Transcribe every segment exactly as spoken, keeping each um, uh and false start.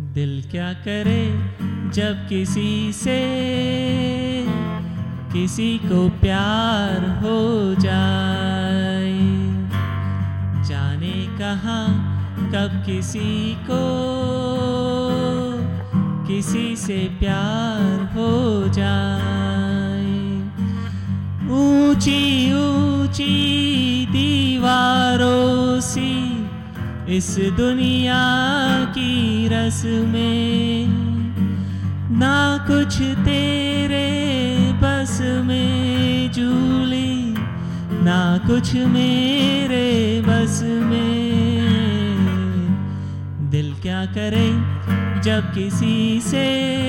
दिल क्या करे जब किसी से किसी को प्यार हो जाए, जाने कहाँ कब किसी को किसी से प्यार हो जाए। ऊंची ऊंची दीवारों सी इस दुनिया की रस्में, ना कुछ तेरे बस में जूली, ना कुछ मेरे बस में। दिल क्या करे जब किसी से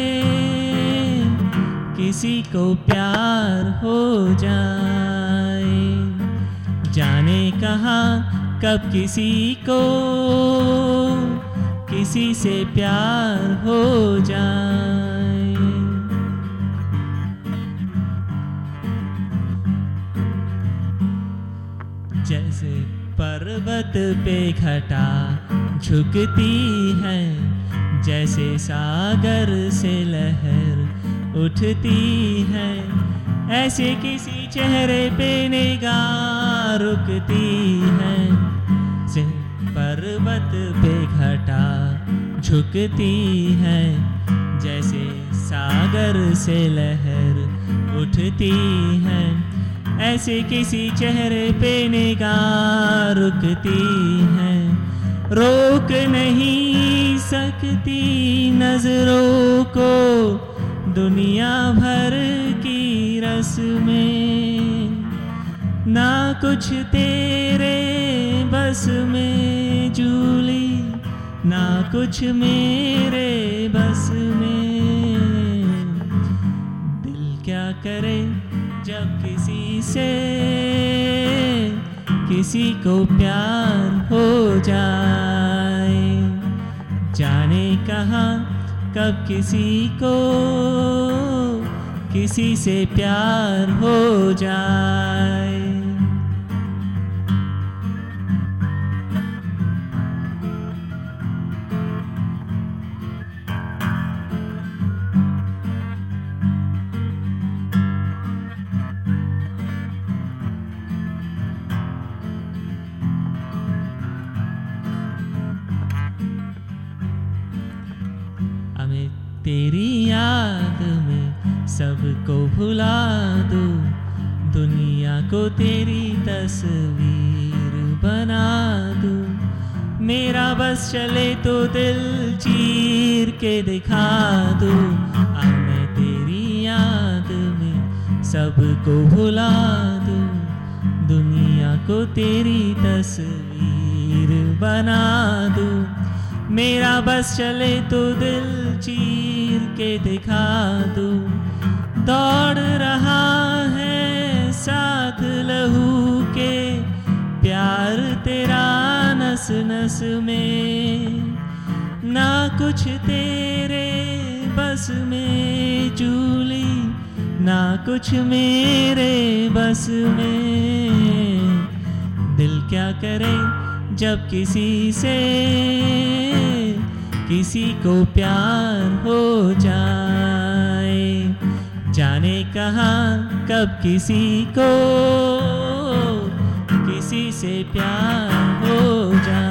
किसी को प्यार हो जाए, जाने कहाँ कब किसी को किसी से प्यार हो जाए। जैसे पर्वत पे घटा झुकती है, जैसे सागर से लहर उठती है, ऐसे किसी चेहरे पे निगाह रुकती है। पर्वत पे घटा झुकती है, जैसे सागर से लहर उठती है, ऐसे किसी चेहरे पे निगाह रुकती है। रोक नहीं सकती नजरों को दुनिया भर की रस्में, ना कुछ तेरे बस में जूली, ना कुछ मेरे बस में। दिल क्या करे जब किसी से किसी को प्यार हो जाए, जाने कहाँ कब किसी को किसी से प्यार हो जाए। हमें तेरी याद में सबको भुला दूं, दुनिया को तेरी तस्वीर बना दूं। मेरा बस चले तो दिल चीर के दिखा दूं। आ मैं तेरी याद में सबको भुला दूं, दुनिया को तेरी तस्वीर बना दूं। मेरा बस चले तो दिल चीर के दिखा दूं। दौड़ रहा है साथ लहू के प्यार तेरा नस नस में, ना कुछ तेरे बस में जूली, ना कुछ मेरे बस में। दिल क्या करे जब किसी से किसी को प्यार हो जाए, जाने कहाँ कब किसी को किसी से प्यार हो जाए।